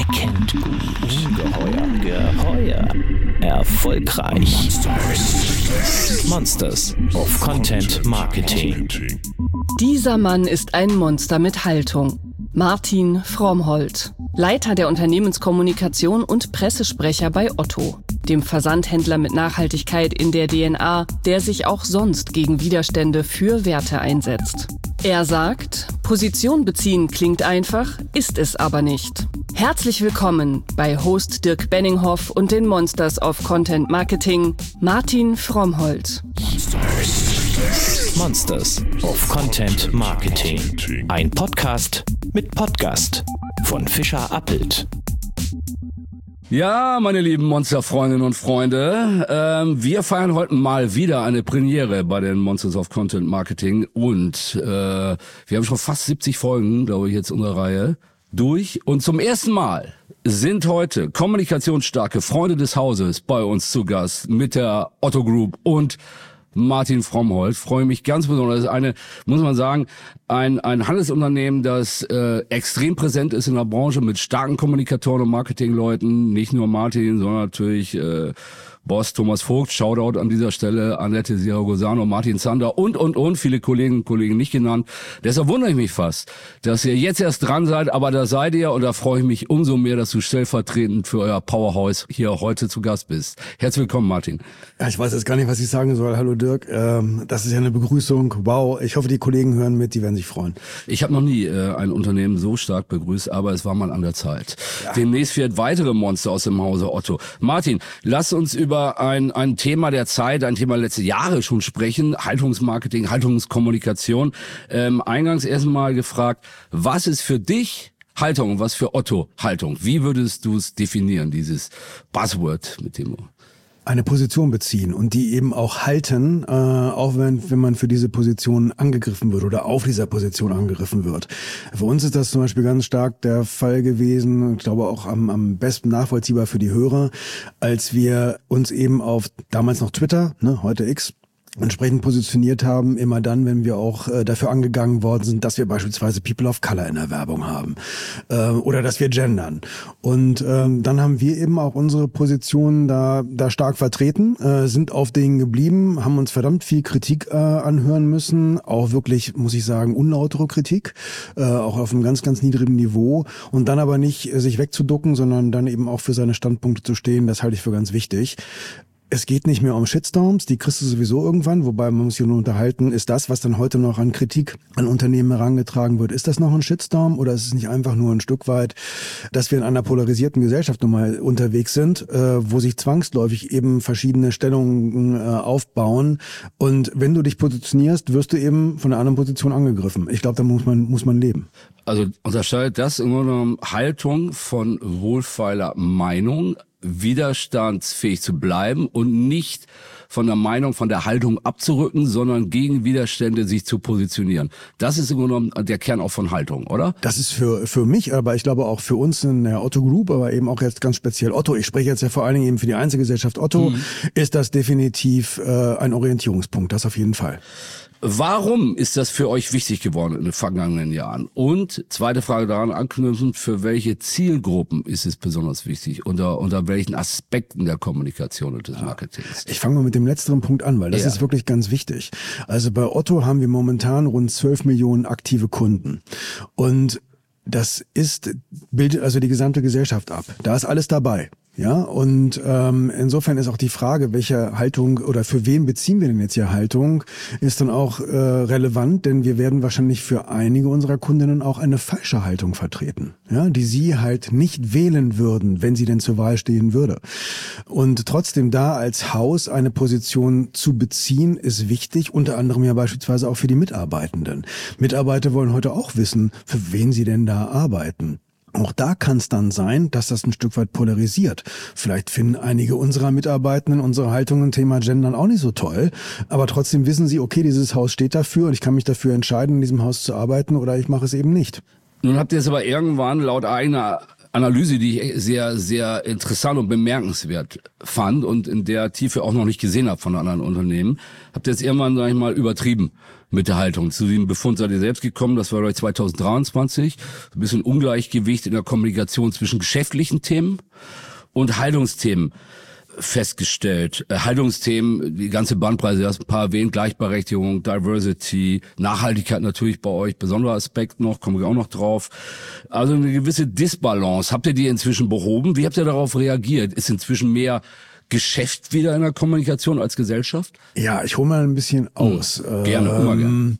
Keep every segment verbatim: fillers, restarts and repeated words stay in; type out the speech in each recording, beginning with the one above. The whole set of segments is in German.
kennt gut. Ungeheuer. Geheuer. Erfolgreich. Monsters. Monsters of Content Marketing. Dieser Mann ist ein Monster mit Haltung. Martin Frommholt, Leiter der Unternehmenskommunikation und Pressesprecher bei Otto, dem Versandhändler mit Nachhaltigkeit in der D N A, der sich auch sonst gegen Widerstände für Werte einsetzt. Er sagt, Position beziehen klingt einfach, ist es aber nicht. Herzlich willkommen bei Host Dirk Benninghoff und den Monsters of Content Marketing, Martin Frommholt. Monsters of Content Marketing. Ein Podcast mit Podcast von Fischer Appelt. Ja, meine lieben Monsterfreundinnen und Freunde, ähm, wir feiern heute mal wieder eine Premiere bei den Monsters of Content Marketing und äh, wir haben schon fast siebzig Folgen, glaube ich, jetzt unserer Reihe durch und zum ersten Mal sind heute kommunikationsstarke Freunde des Hauses bei uns zu Gast mit der Otto Group und Martin Frommholt. Freue mich ganz besonders. Eine, muss man sagen, ein, ein Handelsunternehmen, das äh, extrem präsent ist in der Branche mit starken Kommunikatoren und Marketingleuten. Nicht nur Martin, sondern natürlich äh, Boss Thomas Vogt, Shoutout an dieser Stelle, Annette Siragosano, Martin Zander und, und, und, viele Kolleginnen und Kollegen nicht genannt. Deshalb wundere ich mich fast, dass ihr jetzt erst dran seid, aber da seid ihr und da freue ich mich umso mehr, dass du stellvertretend für euer Powerhouse hier heute zu Gast bist. Herzlich willkommen, Martin. Ja, ich weiß jetzt gar nicht, was ich sagen soll. Hallo Dirk, ähm, das ist ja eine Begrüßung. Wow, ich hoffe, die Kollegen hören mit, die werden sich freuen. Ich habe noch nie äh, ein Unternehmen so stark begrüßt, aber es war mal an der Zeit. Ja. Demnächst wird weitere Monster aus dem Hause Otto. Martin, lass uns über ein, ein Thema der Zeit, ein Thema letzte Jahre schon sprechen, Haltungsmarketing, Haltungskommunikation. Ähm, eingangs erstmal gefragt, was ist für dich Haltung und was für Otto Haltung? Wie würdest du es definieren, dieses Buzzword, mit dem du... Eine Position beziehen und die eben auch halten, äh, auch wenn, wenn man für diese Position angegriffen wird oder auf dieser Position angegriffen wird. Für uns ist das zum Beispiel ganz stark der Fall gewesen, ich glaube auch am, am besten nachvollziehbar für die Hörer, als wir uns eben auf damals noch Twitter, ne, heute X, entsprechend positioniert haben, immer dann, wenn wir auch äh, dafür angegangen worden sind, dass wir beispielsweise People of Color in der Werbung haben äh, oder dass wir gendern. Und ähm, dann haben wir eben auch unsere Positionen da da stark vertreten, äh, sind auf denen geblieben, haben uns verdammt viel Kritik äh, anhören müssen, auch wirklich, muss ich sagen, unlautere Kritik, äh, auch auf einem ganz, ganz niedrigen Niveau und dann aber nicht äh, sich wegzuducken, sondern dann eben auch für seine Standpunkte zu stehen, das halte ich für ganz wichtig. Es geht nicht mehr um Shitstorms, die kriegst du sowieso irgendwann, wobei man muss sich nur unterhalten, ist das, was dann heute noch an Kritik an Unternehmen herangetragen wird, ist das noch ein Shitstorm oder ist es nicht einfach nur ein Stück weit, dass wir in einer polarisierten Gesellschaft nun mal unterwegs sind, äh, wo sich zwangsläufig eben verschiedene Stellungen äh, aufbauen und wenn du dich positionierst, wirst du eben von einer anderen Position angegriffen. Ich glaube, da muss man muss man leben. Also unterscheidet das im Grunde genommen Haltung von wohlfeiler Meinung, widerstandsfähig zu bleiben und nicht von der Meinung, von der Haltung abzurücken, sondern gegen Widerstände sich zu positionieren. Das ist im Grunde genommen der Kern auch von Haltung, oder? Das ist für für mich, aber ich glaube auch für uns in der Otto Group, aber eben auch jetzt ganz speziell Otto, ich spreche jetzt ja vor allen Dingen eben für die Einzelgesellschaft Otto, mhm. ist das definitiv äh, ein Orientierungspunkt, das auf jeden Fall. Warum ist das für euch wichtig geworden in den vergangenen Jahren? Und zweite Frage daran anknüpfend, für welche Zielgruppen ist es besonders wichtig? Unter, unter welchen Aspekten der Kommunikation und des Marketings? Ich fange mal mit dem letzteren Punkt an, weil das ja. ist wirklich ganz wichtig. Also bei Otto haben wir momentan rund zwölf Millionen aktive Kunden. Und das ist, bildet also die gesamte Gesellschaft ab. Da ist alles dabei. Ja, und ähm, insofern ist auch die Frage, welche Haltung oder für wen beziehen wir denn jetzt hier Haltung, ist dann auch äh, relevant, denn wir werden wahrscheinlich für einige unserer Kundinnen auch eine falsche Haltung vertreten, ja, die sie halt nicht wählen würden, wenn sie denn zur Wahl stehen würde. Und trotzdem da als Haus eine Position zu beziehen, ist wichtig, unter anderem ja beispielsweise auch für die Mitarbeitenden. Mitarbeiter wollen heute auch wissen, für wen sie denn da arbeiten. Auch da kann es dann sein, dass das ein Stück weit polarisiert. Vielleicht finden einige unserer Mitarbeitenden unsere Haltung im Thema Gendern auch nicht so toll, aber trotzdem wissen sie, okay, dieses Haus steht dafür und ich kann mich dafür entscheiden, in diesem Haus zu arbeiten oder ich mache es eben nicht. Nun habt ihr es aber irgendwann laut eigener Analyse, die ich sehr, sehr interessant und bemerkenswert fand und in der Tiefe auch noch nicht gesehen habe von anderen Unternehmen. Habt ihr jetzt irgendwann, sag ich mal, übertrieben mit der Haltung. Zu diesem Befund seid ihr selbst gekommen, das war zwanzig dreiundzwanzig. Ein bisschen Ungleichgewicht in der Kommunikation zwischen geschäftlichen Themen und Haltungsthemen festgestellt. Äh, Haltungsthemen, die ganze Bandbreite, du hast ein paar erwähnt, Gleichberechtigung, Diversity, Nachhaltigkeit natürlich bei euch, besonderer Aspekt noch, kommen wir auch noch drauf. Also eine gewisse Disbalance. Habt ihr die inzwischen behoben? Wie habt ihr darauf reagiert? Ist inzwischen mehr Geschäft wieder in der Kommunikation als Gesellschaft? Ja, ich hole mal ein bisschen aus. Hm, gerne, ähm, immer gerne.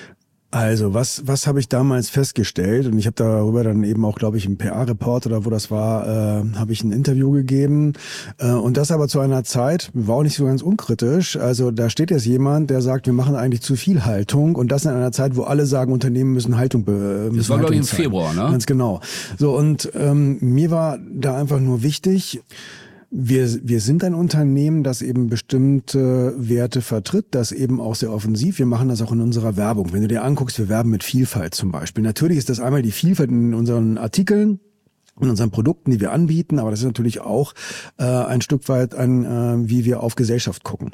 Also was was habe ich damals festgestellt, und ich habe darüber dann eben auch, glaube ich, im P R-Report oder wo das war, äh, habe ich ein Interview gegeben, äh, und das aber zu einer Zeit, war auch nicht so ganz unkritisch, also da steht jetzt jemand, der sagt, wir machen eigentlich zu viel Haltung, und das in einer Zeit, wo alle sagen, Unternehmen müssen Haltung be- Das war, glaube ich, im Februar, ne? Ganz genau. So, und ähm, mir war da einfach nur wichtig, Wir, wir sind ein Unternehmen, das eben bestimmte Werte vertritt, das eben auch sehr offensiv. Wir machen das auch in unserer Werbung. Wenn du dir anguckst, wir werben mit Vielfalt zum Beispiel. Natürlich ist das einmal die Vielfalt in unseren Artikeln, in unseren Produkten, die wir anbieten, aber das ist natürlich auch äh, ein Stück weit ein, äh, wie wir auf Gesellschaft gucken.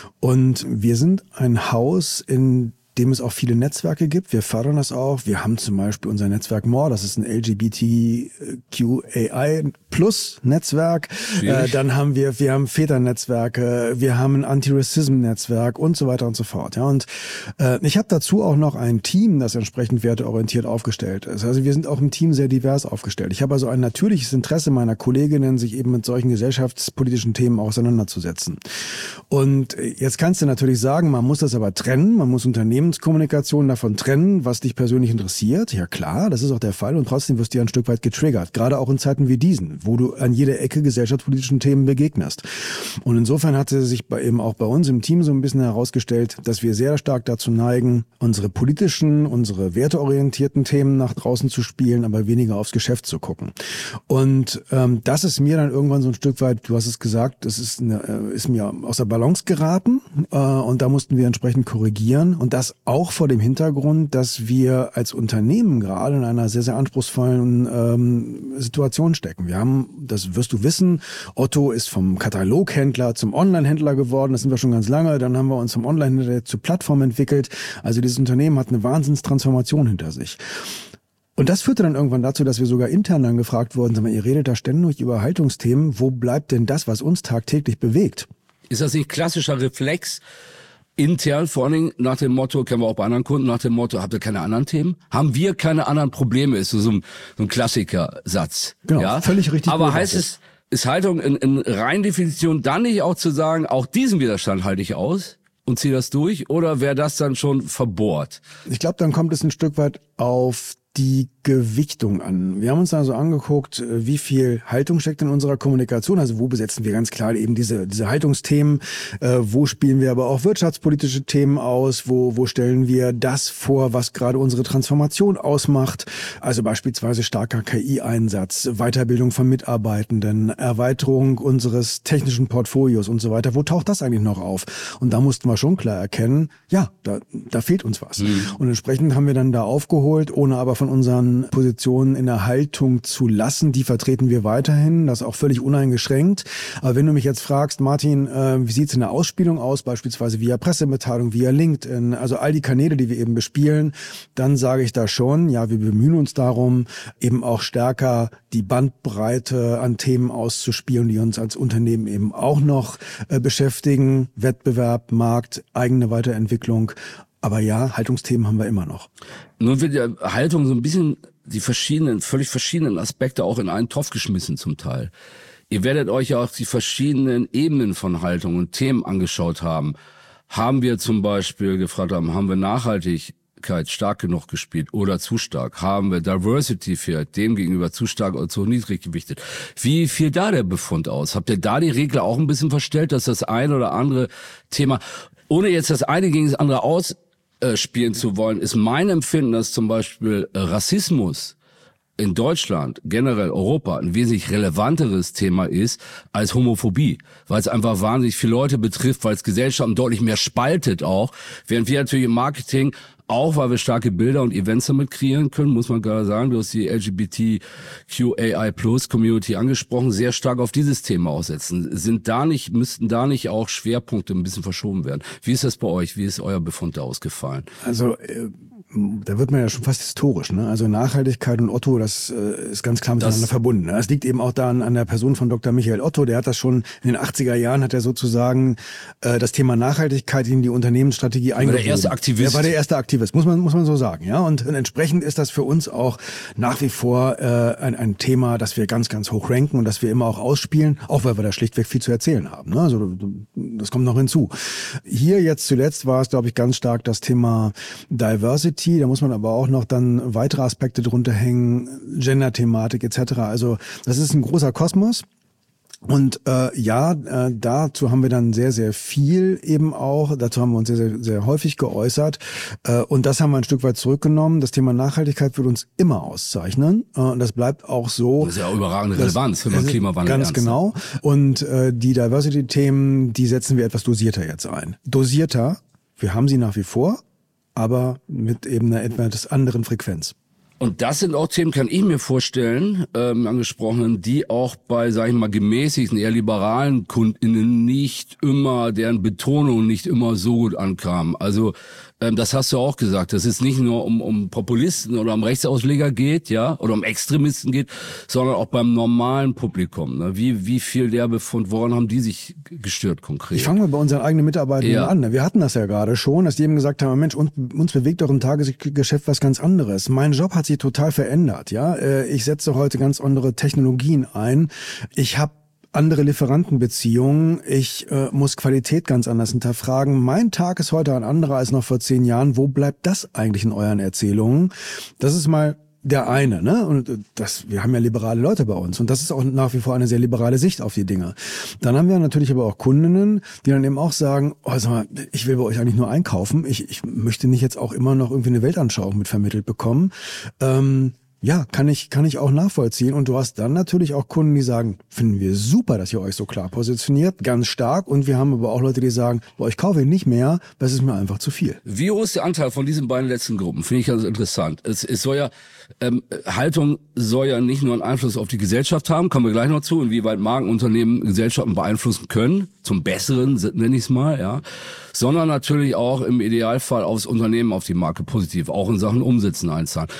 Und wir sind ein Haus, in dem es auch viele Netzwerke gibt. Wir fördern das auch. Wir haben zum Beispiel unser Netzwerk More, das ist ein L G B T Q A I Plus Netzwerk. Äh, dann haben wir, wir haben Väternetzwerke, wir haben ein Anti-Racism-Netzwerk und so weiter und so fort. Ja, und äh, ich habe dazu auch noch ein Team, das entsprechend werteorientiert aufgestellt ist. Also wir sind auch im Team sehr divers aufgestellt. Ich habe also ein natürliches Interesse meiner Kolleginnen, sich eben mit solchen gesellschaftspolitischen Themen auseinanderzusetzen. Und jetzt kannst du natürlich sagen, man muss das aber trennen, man muss Unternehmen Kommunikation davon trennen, was dich persönlich interessiert. Ja klar, das ist auch der Fall, und trotzdem wirst du ja ein Stück weit getriggert. Gerade auch in Zeiten wie diesen, wo du an jeder Ecke gesellschaftspolitischen Themen begegnest. Und insofern hatte sich bei, eben auch bei uns im Team so ein bisschen herausgestellt, dass wir sehr stark dazu neigen, unsere politischen, unsere werteorientierten Themen nach draußen zu spielen, aber weniger aufs Geschäft zu gucken. Und ähm, das ist mir dann irgendwann so ein Stück weit, du hast es gesagt, das ist, eine, ist mir aus der Balance geraten, äh, und da mussten wir entsprechend korrigieren, und das auch vor dem Hintergrund, dass wir als Unternehmen gerade in einer sehr, sehr anspruchsvollen ähm, Situation stecken. Wir haben, das wirst du wissen, Otto ist vom Kataloghändler zum Online-Händler geworden, das sind wir schon ganz lange, dann haben wir uns vom Online-Händler zur Plattform entwickelt. Also dieses Unternehmen hat eine Wahnsinnstransformation hinter sich. Und das führte dann irgendwann dazu, dass wir sogar intern dann gefragt wurden, sag mal, ihr redet da ständig über Haltungsthemen, wo bleibt denn das, was uns tagtäglich bewegt? Ist das nicht klassischer Reflex? Intern, vor allen Dingen nach dem Motto, kennen wir auch bei anderen Kunden, nach dem Motto, habt ihr keine anderen Themen? Haben wir keine anderen Probleme? Ist so, so ein, so ein Klassikersatz. Genau, ja? völlig richtig. Aber heißt es, ist Haltung in, in rein Definition dann nicht auch zu sagen, auch diesen Widerstand halte ich aus und ziehe das durch? Oder wäre das dann schon verbohrt? Ich glaube, dann kommt es ein Stück weit auf die Gewichtung an. Wir haben uns also angeguckt, wie viel Haltung steckt in unserer Kommunikation. Also wo besetzen wir ganz klar eben diese diese Haltungsthemen, äh, wo spielen wir aber auch wirtschaftspolitische Themen aus, wo wo stellen wir das vor, was gerade unsere Transformation ausmacht. Also beispielsweise starker K I-Einsatz, Weiterbildung von Mitarbeitenden, Erweiterung unseres technischen Portfolios und so weiter. Wo taucht das eigentlich noch auf? Und da mussten wir schon klar erkennen, ja, da da fehlt uns was. Mhm. Und entsprechend haben wir dann da aufgeholt, ohne aber von unseren Positionen in der Haltung zu lassen. Die vertreten wir weiterhin, das auch völlig uneingeschränkt. Aber wenn du mich jetzt fragst, Martin, äh, wie sieht's in der Ausspielung aus, beispielsweise via Pressemitteilung, via LinkedIn, also all die Kanäle, die wir eben bespielen, dann sage ich da schon, ja, wir bemühen uns darum, eben auch stärker die Bandbreite an Themen auszuspielen, die uns als Unternehmen eben auch noch äh, beschäftigen. Wettbewerb, Markt, eigene Weiterentwicklung. Aber ja, Haltungsthemen haben wir immer noch. Nun wird ja Haltung so ein bisschen die verschiedenen, völlig verschiedenen Aspekte auch in einen Topf geschmissen zum Teil. Ihr werdet euch ja auch die verschiedenen Ebenen von Haltung und Themen angeschaut haben. Haben wir zum Beispiel gefragt haben, haben wir Nachhaltigkeit stark genug gespielt oder zu stark? Haben wir Diversity für dem gegenüber zu stark oder zu niedrig gewichtet? Wie fiel da der Befund aus? Habt ihr da die Regel auch ein bisschen verstellt, dass das ein oder andere Thema, ohne jetzt das eine gegen das andere aus spielen zu wollen, ist mein Empfinden, dass zum Beispiel Rassismus in Deutschland, generell Europa, ein wesentlich relevanteres Thema ist als Homophobie, weil es einfach wahnsinnig viele Leute betrifft, weil es Gesellschaften deutlich mehr spaltet auch, während wir natürlich im Marketing auch weil wir starke Bilder und Events damit kreieren können, muss man gerade sagen. Du hast die L G B T Q A I Plus Community angesprochen, sehr stark auf dieses Thema aussetzen. Sind da nicht, müssten da nicht auch Schwerpunkte ein bisschen verschoben werden? Wie ist das bei euch? Wie ist euer Befund da ausgefallen? Also äh da wird man ja schon fast historisch, ne? Also Nachhaltigkeit und Otto, das äh, ist ganz klar miteinander das verbunden. Ne? Das liegt eben auch daran an der Person von Doktor Michael Otto. Der hat das schon in den achtziger Jahren, hat er sozusagen äh, das Thema Nachhaltigkeit in die Unternehmensstrategie eingeführt. War der erste Aktivist. Er war der erste Aktivist, muss man muss man so sagen, ja. Und, und entsprechend ist das für uns auch nach wie vor äh, ein, ein Thema, das wir ganz ganz hoch ranken und das wir immer auch ausspielen, auch weil wir da schlichtweg viel zu erzählen haben. Ne? Also das kommt noch hinzu. Hier jetzt zuletzt war es, glaube ich, ganz stark das Thema Diversity. Da muss man aber auch noch dann weitere Aspekte drunter hängen, Gender-Thematik et cetera. Also das ist ein großer Kosmos. Und äh, ja, äh, dazu haben wir dann sehr, sehr viel eben auch, dazu haben wir uns sehr, sehr, sehr häufig geäußert. Äh, und das haben wir ein Stück weit zurückgenommen. Das Thema Nachhaltigkeit wird uns immer auszeichnen. Äh, und das bleibt auch so. Das ist ja auch überragende Relevanz für den Klimawandel. Ganz ernst. Genau. Und äh, die Diversity-Themen, die setzen wir etwas dosierter jetzt ein. Dosierter, wir haben sie nach wie vor, aber mit eben einer etwas anderen Frequenz. Und das sind auch Themen, kann ich mir vorstellen, ähm, angesprochenen, die auch bei, sag ich mal, gemäßigten, eher liberalen KundInnen nicht immer, deren Betonung nicht immer so gut ankam. Also ähm, das hast du auch gesagt, dass es nicht nur um, um Populisten oder um Rechtsausleger geht, ja, oder um Extremisten geht, sondern auch beim normalen Publikum. Ne? Wie wie viel der Befund, woran haben die sich gestört konkret? Ich fange mal bei unseren eigenen Mitarbeitern ja. an. Wir hatten das ja gerade schon, dass die eben gesagt haben, Mensch, uns, uns bewegt doch im Tagesgeschäft was ganz anderes. Mein Job hat sich total verändert, ja. Ich setze heute ganz andere Technologien ein. Ich habe andere Lieferantenbeziehungen. Ich äh, muss Qualität ganz anders hinterfragen. Mein Tag ist heute ein anderer als noch vor zehn Jahren. Wo bleibt das eigentlich in euren Erzählungen? Das ist mal der eine, ne? Und das, wir haben ja liberale Leute bei uns und das ist auch nach wie vor eine sehr liberale Sicht auf die Dinge. Dann haben wir natürlich aber auch Kundinnen, die dann eben auch sagen, oh, sag mal, ich will bei euch eigentlich nur einkaufen. Ich, ich möchte nicht jetzt auch immer noch irgendwie eine Weltanschauung mit vermittelt bekommen. Ähm, Ja, kann ich, kann ich auch nachvollziehen. Und du hast dann natürlich auch Kunden, die sagen, finden wir super, dass ihr euch so klar positioniert, ganz stark. Und wir haben aber auch Leute, die sagen, boah, ich kaufe nicht mehr, das ist mir einfach zu viel. Wie hoch ist der Anteil von diesen beiden letzten Gruppen? Finde ich ganz interessant. Es, es soll ja, ähm, Haltung soll ja nicht nur einen Einfluss auf die Gesellschaft haben, kommen wir gleich noch zu, inwieweit Markenunternehmen Gesellschaften beeinflussen können, zum Besseren, nenne ich es mal, ja, sondern natürlich auch im Idealfall aufs Unternehmen, auf die Marke positiv, auch in Sachen Umsätzen einzahlen.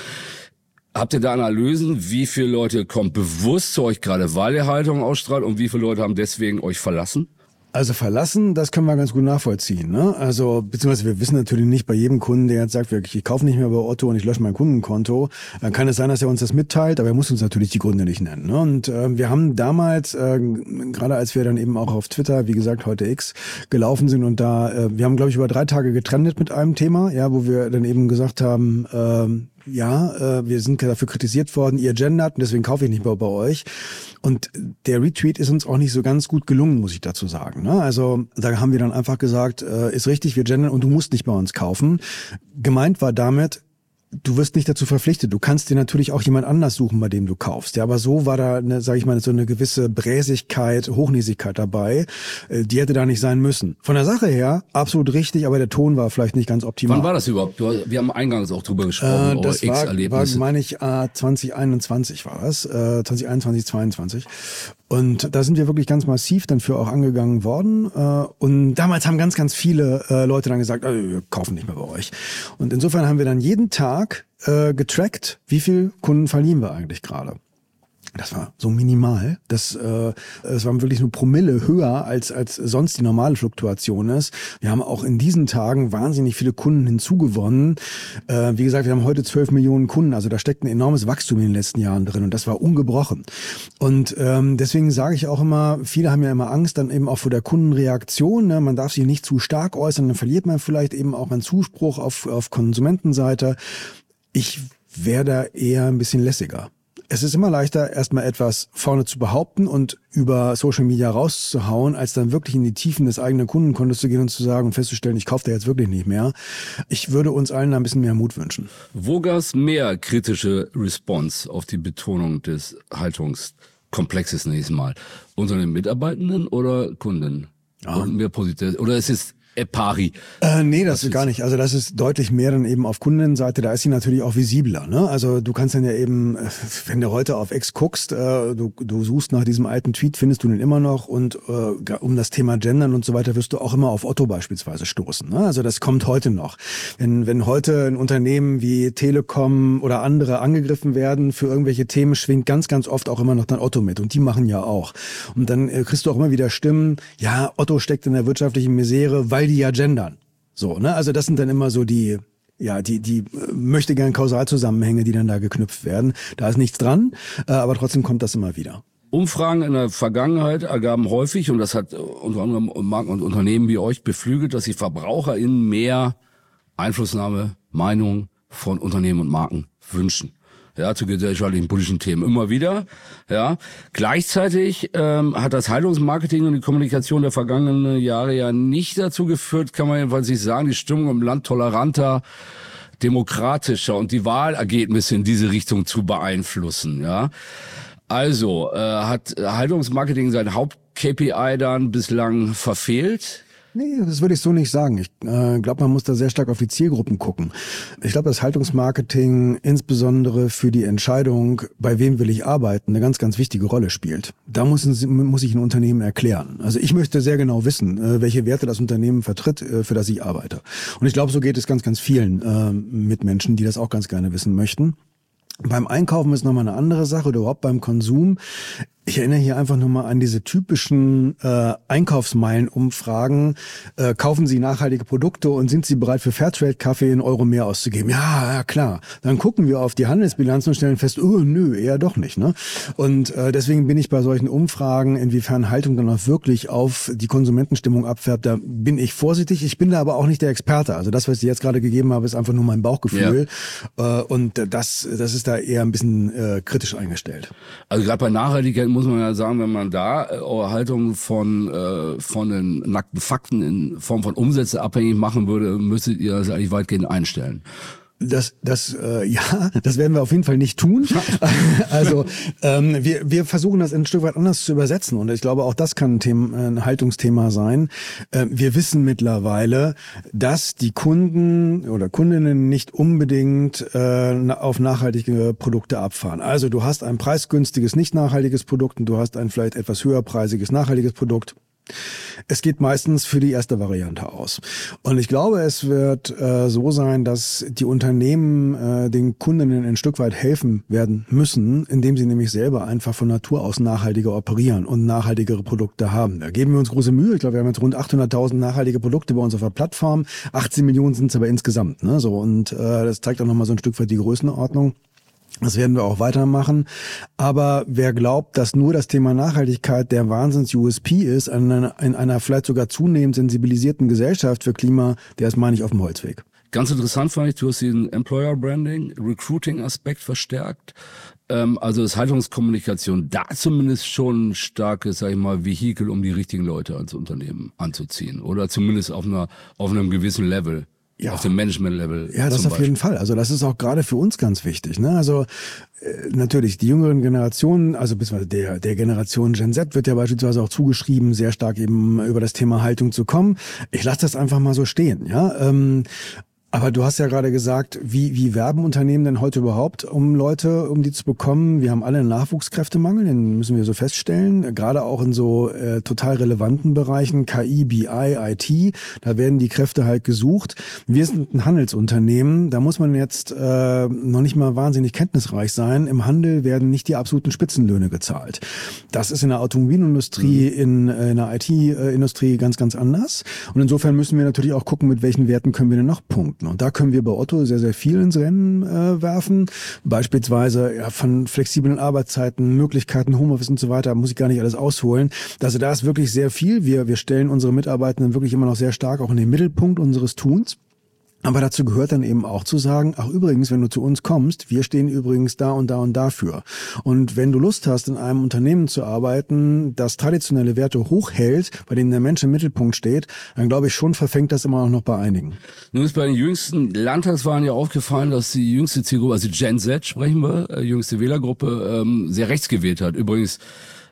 Habt ihr da Analysen, wie viele Leute kommen bewusst zu euch, gerade weil ihr Haltung ausstrahlt, und wie viele Leute haben deswegen euch verlassen? Also verlassen, das können wir ganz gut nachvollziehen, ne? Also, beziehungsweise wir wissen natürlich nicht bei jedem Kunden, der jetzt sagt, ich kaufe nicht mehr bei Otto und ich lösche mein Kundenkonto, dann kann es sein, dass er uns das mitteilt, aber er muss uns natürlich die Gründe nicht nennen, ne? Und äh, wir haben damals, äh, gerade als wir dann eben auch auf Twitter, wie gesagt, heute X, gelaufen sind und da, äh, wir haben, glaube ich, über drei Tage getrennt mit einem Thema, ja, wo wir dann eben gesagt haben, äh, ja, äh, wir sind dafür kritisiert worden, ihr gendert und deswegen kaufe ich nicht mehr bei euch. Und der Retweet ist uns auch nicht so ganz gut gelungen, muss ich dazu sagen. Ne? Also da haben wir dann einfach gesagt, äh, ist richtig, wir gendern und du musst nicht bei uns kaufen. Gemeint war damit, du wirst nicht dazu verpflichtet. Du kannst dir natürlich auch jemand anders suchen, bei dem du kaufst. Ja, aber so war da, eine, sag ich mal, so eine gewisse Bräsigkeit, Hochnäsigkeit dabei. Die hätte da nicht sein müssen. Von der Sache her absolut richtig, aber der Ton war vielleicht nicht ganz optimal. Wann war das überhaupt? Du, wir haben eingangs auch drüber gesprochen. Äh, das war, war meine ich, äh, zwanzig einundzwanzig war das. Äh, zwanzig einundzwanzig, zweiundzwanzig. Und da sind wir wirklich ganz massiv dann für auch angegangen worden. Und damals haben ganz, ganz viele Leute dann gesagt, oh, wir kaufen nicht mehr bei euch. Und insofern haben wir dann jeden Tag äh, getrackt, wie viel Kunden verlieren wir eigentlich gerade. Das war so minimal, das, äh, das war wirklich nur Promille höher, als als sonst die normale Fluktuation ist. Wir haben auch in diesen Tagen wahnsinnig viele Kunden hinzugewonnen. Äh, wie gesagt, wir haben heute zwölf Millionen Kunden, also da steckt ein enormes Wachstum in den letzten Jahren drin und das war ungebrochen. Und ähm, deswegen sage ich auch immer, viele haben ja immer Angst dann eben auch vor der Kundenreaktion. Ne? Man darf sich nicht zu stark äußern, dann verliert man vielleicht eben auch einen Zuspruch auf, auf Konsumentenseite. Ich wäre da eher ein bisschen lässiger. Es ist immer leichter, erstmal etwas vorne zu behaupten und über Social Media rauszuhauen, als dann wirklich in die Tiefen des eigenen Kundenkontos zu gehen und zu sagen und festzustellen, ich kaufe da jetzt wirklich nicht mehr. Ich würde uns allen da ein bisschen mehr Mut wünschen. Wo gab es mehr kritische Response auf die Betonung des Haltungskomplexes nächstes Mal? Unter den Mitarbeitenden oder Kunden? Ja. Und mehr positiv. Oder ist es äh, pari? Äh, nee, das ist gar nicht. Also das ist deutlich mehr dann eben auf Kundenseite. Da ist sie natürlich auch visibler. Ne? Also du kannst dann ja eben, wenn du heute auf X guckst, äh, du, du suchst nach diesem alten Tweet, findest du den immer noch und äh, um das Thema Gendern und so weiter wirst du auch immer auf Otto beispielsweise stoßen. Ne? Also das kommt heute noch. Wenn, wenn heute ein Unternehmen wie Telekom oder andere angegriffen werden für irgendwelche Themen, schwingt ganz, ganz oft auch immer noch dann Otto mit. Und die machen ja auch. Und dann äh, kriegst du auch immer wieder Stimmen, ja, Otto steckt in der wirtschaftlichen Misere, weil die ja gendern. So, ne? Also das sind dann immer so die, ja, die, die äh, möchte gern Kausalzusammenhänge, die dann da geknüpft werden. Da ist nichts dran, äh, aber trotzdem kommt das immer wieder. Umfragen in der Vergangenheit ergaben häufig, und das hat unter anderem Marken und Unternehmen wie euch beflügelt, dass die VerbraucherInnen mehr Einflussnahme, Meinung von Unternehmen und Marken wünschen. Ja, zu gesellschaftlichen, politischen Themen immer wieder. Ja, gleichzeitig ähm, hat das Haltungsmarketing und die Kommunikation der vergangenen Jahre ja nicht dazu geführt, kann man jedenfalls nicht sagen, die Stimmung im Land toleranter, demokratischer und die Wahlergebnisse in diese Richtung zu beeinflussen. Ja, also äh, hat Haltungsmarketing sein Haupt-K P I dann bislang verfehlt? Nee, das würde ich so nicht sagen. Ich äh, glaube, man muss da sehr stark auf die Zielgruppen gucken. Ich glaube, dass Haltungsmarketing insbesondere für die Entscheidung, bei wem will ich arbeiten, eine ganz, ganz wichtige Rolle spielt. Da muss, muss ich ein Unternehmen erklären. Also ich möchte sehr genau wissen, äh, welche Werte das Unternehmen vertritt, äh, für das ich arbeite. Und ich glaube, so geht es ganz, ganz vielen äh, Mitmenschen, die das auch ganz gerne wissen möchten. Beim Einkaufen ist nochmal eine andere Sache oder überhaupt beim Konsum. Ich erinnere hier einfach nochmal an diese typischen äh, Einkaufsmeilen-Umfragen. Äh, kaufen Sie nachhaltige Produkte und sind Sie bereit für Fairtrade-Kaffee in Euro mehr auszugeben? Ja, ja, klar. Dann gucken wir auf die Handelsbilanz und stellen fest, oh nö, eher doch nicht. Ne? Und äh, deswegen bin ich bei solchen Umfragen, inwiefern Haltung dann auch wirklich auf die Konsumentenstimmung abfärbt, da bin ich vorsichtig. Ich bin da aber auch nicht der Experte. Also das, was ich jetzt gerade gegeben habe, ist einfach nur mein Bauchgefühl. Ja. Äh, und das, das ist da eher ein bisschen äh, kritisch eingestellt. Also gerade bei Nachhaltigkeit muss man ja sagen, wenn man da äh, eure Haltung von äh, von den nackten Fakten in Form von Umsätze abhängig machen würde, müsstet ihr das eigentlich weitgehend einstellen. Das, das, äh, ja, das werden wir auf jeden Fall nicht tun. Also ähm, wir, wir versuchen das ein Stück weit anders zu übersetzen und ich glaube, auch das kann ein, Thema, ein Haltungsthema sein. Äh, wir wissen mittlerweile, dass die Kunden oder Kundinnen nicht unbedingt äh, auf nachhaltige Produkte abfahren. Also du hast ein preisgünstiges, nicht nachhaltiges Produkt und du hast ein vielleicht etwas höherpreisiges, nachhaltiges Produkt. Es geht meistens für die erste Variante aus. Und ich glaube, es wird äh, so sein, dass die Unternehmen äh, den Kundinnen ein Stück weit helfen werden müssen, indem sie nämlich selber einfach von Natur aus nachhaltiger operieren und nachhaltigere Produkte haben. Da geben wir uns große Mühe. Ich glaube, wir haben jetzt rund achthunderttausend nachhaltige Produkte bei uns auf der Plattform. achtzehn Millionen sind es aber insgesamt. Ne? So, und äh, das zeigt auch nochmal so ein Stück weit die Größenordnung. Das werden wir auch weitermachen. Aber wer glaubt, dass nur das Thema Nachhaltigkeit der Wahnsinns-U S P ist, in einer, in einer vielleicht sogar zunehmend sensibilisierten Gesellschaft für Klima, der ist, meine ich, auf dem Holzweg. Ganz interessant fand ich, du hast diesen Employer Branding, Recruiting-Aspekt verstärkt. Ähm, also das Haltungskommunikation da zumindest schon ein starkes, sag ich mal, Vehikel, um die richtigen Leute ans Unternehmen anzuziehen. Oder zumindest auf einer, auf einem gewissen Level. Ja. Auf dem Management-Level. Ja, das auf Beispiel. jeden Fall. Also das ist auch gerade für uns ganz wichtig. Ne? Also äh, natürlich die jüngeren Generationen, also beziehungsweise der, der Generation Gen Z wird ja beispielsweise auch zugeschrieben, sehr stark eben über das Thema Haltung zu kommen. Ich lasse das einfach mal so stehen. Ja. Ähm, Aber du hast ja gerade gesagt, wie, wie werben Unternehmen denn heute überhaupt, um Leute, um die zu bekommen? Wir haben alle einen Nachwuchskräftemangel, den müssen wir so feststellen. Gerade auch in so äh, total relevanten Bereichen, K I, B I, I T, da werden die Kräfte halt gesucht. Wir sind ein Handelsunternehmen, da muss man jetzt äh, noch nicht mal wahnsinnig kenntnisreich sein. Im Handel werden nicht die absoluten Spitzenlöhne gezahlt. Das ist in der Automobilindustrie, mhm. in, äh, in der I T-Industrie ganz, ganz anders. Und insofern müssen wir natürlich auch gucken, mit welchen Werten können wir denn noch punkten. Und da können wir bei Otto sehr, sehr viel ins Rennen äh, werfen. Beispielsweise ja, von flexiblen Arbeitszeiten, Möglichkeiten, Homeoffice und so weiter, muss ich gar nicht alles ausholen. Also da ist wirklich sehr viel. Wir, wir stellen unsere Mitarbeitenden wirklich immer noch sehr stark auch in den Mittelpunkt unseres Tuns. Aber dazu gehört dann eben auch zu sagen, ach übrigens, wenn du zu uns kommst, wir stehen übrigens da und da und dafür. Und wenn du Lust hast, in einem Unternehmen zu arbeiten, das traditionelle Werte hochhält, bei denen der Mensch im Mittelpunkt steht, dann glaube ich schon, verfängt das immer noch bei einigen. Nun ist bei den jüngsten Landtagswahlen ja aufgefallen, dass die jüngste Zielgruppe, also Gen Z sprechen wir, äh, jüngste Wählergruppe, ähm, sehr rechts gewählt hat. Übrigens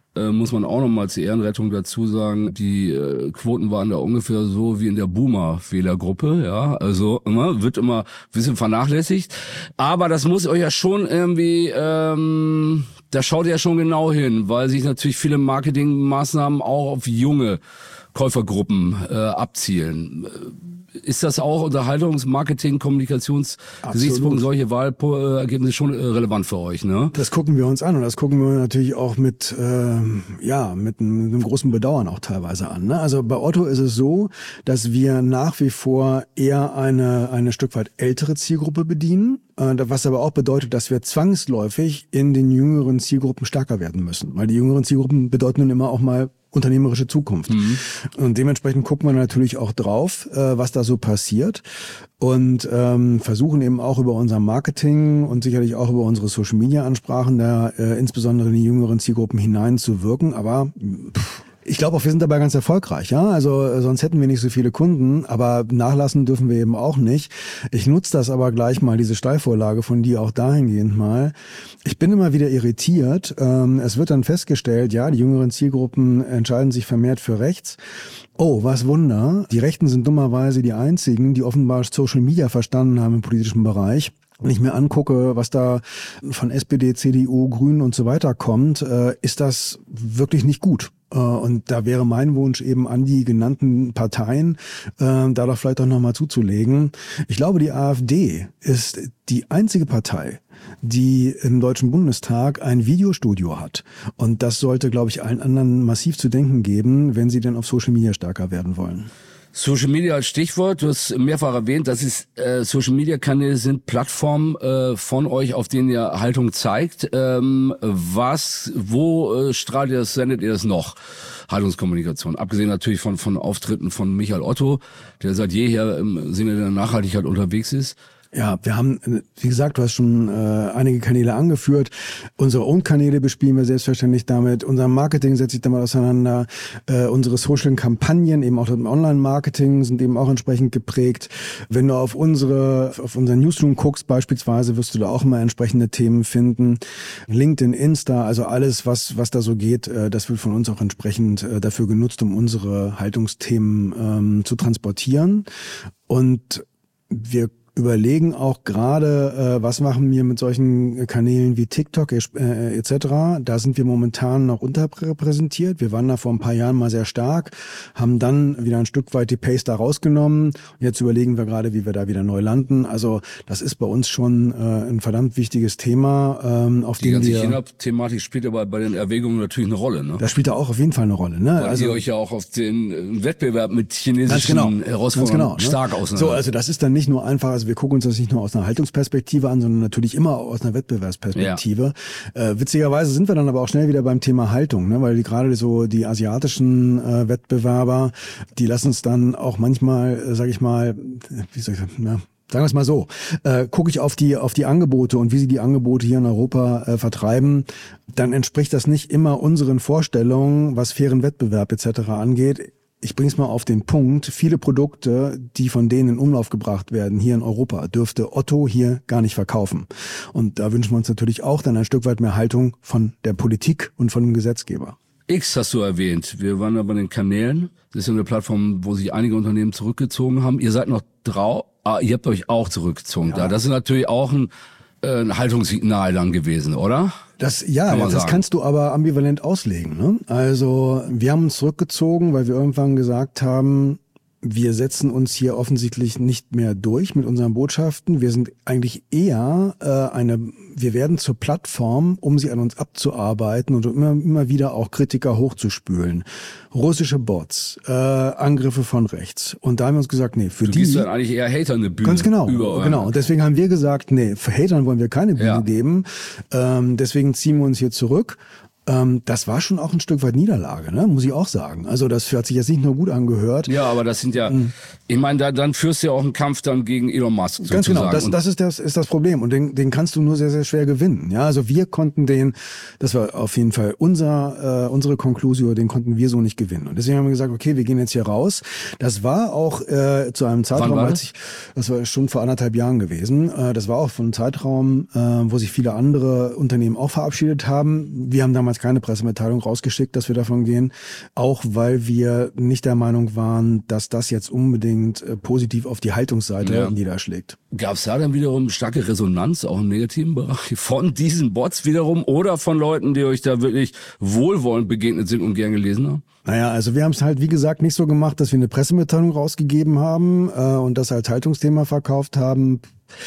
äh, muss man auch nochmal zur Ehrenrettung dazu sagen, die äh, Quoten waren da ungefähr so wie in der Boomer-Wählergruppe, ja, also immer, wird immer ein bisschen vernachlässigt, aber das muss euch ja schon irgendwie, ähm, da schaut ihr ja schon genau hin, weil sich natürlich viele Marketingmaßnahmen auch auf junge Käufergruppen äh, abzielen. Ist das auch Unterhaltungs-, Marketing-, Kommunikationsgesichtspunkten, solche Wahlergebnisse schon relevant für euch, ne? Das gucken wir uns an und das gucken wir natürlich auch mit, äh, ja, mit einem, mit einem großen Bedauern auch teilweise an, ne? Also bei Otto ist es so, dass wir nach wie vor eher eine, eine Stück weit ältere Zielgruppe bedienen, äh, was aber auch bedeutet, dass wir zwangsläufig in den jüngeren Zielgruppen stärker werden müssen, weil die jüngeren Zielgruppen bedeuten nun immer auch mal unternehmerische Zukunft. Mhm. Und dementsprechend gucken wir natürlich auch drauf, äh, was da so passiert und ähm, versuchen eben auch über unser Marketing und sicherlich auch über unsere Social-Media-Ansprachen da äh, insbesondere in die jüngeren Zielgruppen hineinzuwirken. Aber pff, ich glaube auch, wir sind dabei ganz erfolgreich, ja. Also äh, sonst hätten wir nicht so viele Kunden, aber nachlassen dürfen wir eben auch nicht. Ich nutze das aber gleich mal, diese Steilvorlage von dir auch dahingehend mal. Ich bin immer wieder irritiert. Ähm, es wird dann festgestellt, ja, die jüngeren Zielgruppen entscheiden sich vermehrt für rechts. Oh, was Wunder. Die Rechten sind dummerweise die einzigen, die offenbar Social Media verstanden haben im politischen Bereich. Wenn ich mir angucke, was da von S P D, C D U, Grünen und so weiter kommt, äh, ist das wirklich nicht gut. Und da wäre mein Wunsch eben an die genannten Parteien, äh, da doch vielleicht auch nochmal zuzulegen. Ich glaube, die AfD ist die einzige Partei, die im Deutschen Bundestag ein Videostudio hat. Und das sollte, glaube ich, allen anderen massiv zu denken geben, wenn sie denn auf Social Media stärker werden wollen. Social Media als Stichwort, du hast mehrfach erwähnt, das ist äh, Social Media Kanäle sind Plattformen äh, von euch, auf denen ihr Haltung zeigt. Ähm, was, wo äh, strahlt ihr das, sendet ihr das noch? Haltungskommunikation. Abgesehen natürlich von von Auftritten von Michael Otto, der seit jeher im Sinne der Nachhaltigkeit unterwegs ist. Ja, wir haben, wie gesagt, du hast schon äh, einige Kanäle angeführt. Unsere Own-Kanäle bespielen wir selbstverständlich damit. Unser Marketing setzt sich damit auseinander. Äh, unsere Social-Kampagnen, eben auch im Online-Marketing, sind eben auch entsprechend geprägt. Wenn du auf unsere, auf unseren Newsroom guckst beispielsweise, wirst du da auch immer entsprechende Themen finden. LinkedIn, Insta, also alles, was was da so geht, äh, das wird von uns auch entsprechend äh, dafür genutzt, um unsere Haltungsthemen ähm, zu transportieren. Und wir überlegen auch gerade, äh, was machen wir mit solchen Kanälen wie TikTok äh, et cetera. Da sind wir momentan noch unterrepräsentiert. Wir waren da vor ein paar Jahren mal sehr stark, haben dann wieder ein Stück weit die Pace da rausgenommen. Jetzt überlegen wir gerade, wie wir da wieder neu landen. Also das ist bei uns schon äh, ein verdammt wichtiges Thema. Ähm, auf die dem ganze wir, China-Thematik spielt aber bei den Erwägungen natürlich eine Rolle, ne? Das spielt da auch auf jeden Fall eine Rolle, ne? Weil also ihr euch ja auch auf den Wettbewerb mit chinesischen genau, Herausforderungen genau, ne? stark auseinander. So, also das ist dann nicht nur einfach, also wir gucken uns das nicht nur aus einer Haltungsperspektive an, sondern natürlich immer aus einer Wettbewerbsperspektive. Ja. Äh, witzigerweise sind wir dann aber auch schnell wieder beim Thema Haltung, ne? Weil die gerade so die asiatischen äh, Wettbewerber, die lassen uns dann auch manchmal, äh, sag ich mal, wie soll ich sagen, ja, sagen wir es mal so, äh, gucke ich auf die auf die Angebote und wie sie die Angebote hier in Europa äh, vertreiben, dann entspricht das nicht immer unseren Vorstellungen, was fairen Wettbewerb et cetera angeht. Ich bring's mal auf den Punkt, viele Produkte, die von denen in Umlauf gebracht werden, hier in Europa, dürfte Otto hier gar nicht verkaufen. Und da wünschen wir uns natürlich auch dann ein Stück weit mehr Haltung von der Politik und von dem Gesetzgeber. X hast du erwähnt. Wir waren da bei den Kanälen. Das ist ja eine Plattform, wo sich einige Unternehmen zurückgezogen haben. Ihr seid noch drauf. Ah, ihr habt euch auch zurückgezogen. Ja. Da, das ist natürlich auch ein, äh, ein Haltungssignal dann gewesen, oder? Das, ja, Kann das sagen. kannst du aber ambivalent auslegen, ne? Also, wir haben uns zurückgezogen, weil wir irgendwann gesagt haben, wir setzen uns hier offensichtlich nicht mehr durch mit unseren Botschaften. Wir sind eigentlich eher äh, eine, wir werden zur Plattform, um sie an uns abzuarbeiten und immer, immer wieder auch Kritiker hochzuspülen. Russische Bots, äh, Angriffe von rechts. Und da haben wir uns gesagt, nee, für du die... Du gibst dann eigentlich eher Hatern eine Bühne. Ganz genau, über genau. Und deswegen haben wir gesagt, nee, für Hatern wollen wir keine Bühne ja. geben. Ähm, deswegen ziehen wir uns hier zurück. Das war schon auch ein Stück weit Niederlage, ne? Muss ich auch sagen. Also das hat sich jetzt nicht nur gut angehört. Ja, aber das sind ja, mhm. ich meine, da, dann führst du ja auch einen Kampf dann gegen Elon Musk sozusagen. Ganz genau, das, das ist das ist das Problem und den, den kannst du nur sehr, sehr schwer gewinnen. Ja, also wir konnten den, das war auf jeden Fall unser äh, unsere Konklusio, den konnten wir so nicht gewinnen. Und deswegen haben wir gesagt, okay, wir gehen jetzt hier raus. Das war auch äh, zu einem Zeitraum, Wann war als ich, das war schon vor anderthalb Jahren gewesen. Äh, das war auch von einem Zeitraum, äh, wo sich viele andere Unternehmen auch verabschiedet haben. Wir haben damals damals keine Pressemitteilung rausgeschickt, dass wir davon gehen, auch weil wir nicht der Meinung waren, dass das jetzt unbedingt äh, positiv auf die Haltungsseite ja. niederschlägt. Gab es da dann wiederum starke Resonanz, auch im negativen Bereich, von diesen Bots wiederum oder von Leuten, die euch da wirklich wohlwollend begegnet sind und gern gelesen haben? Naja, also wir haben es halt, wie gesagt, nicht so gemacht, dass wir eine Pressemitteilung rausgegeben haben äh, und das als Haltungsthema verkauft haben.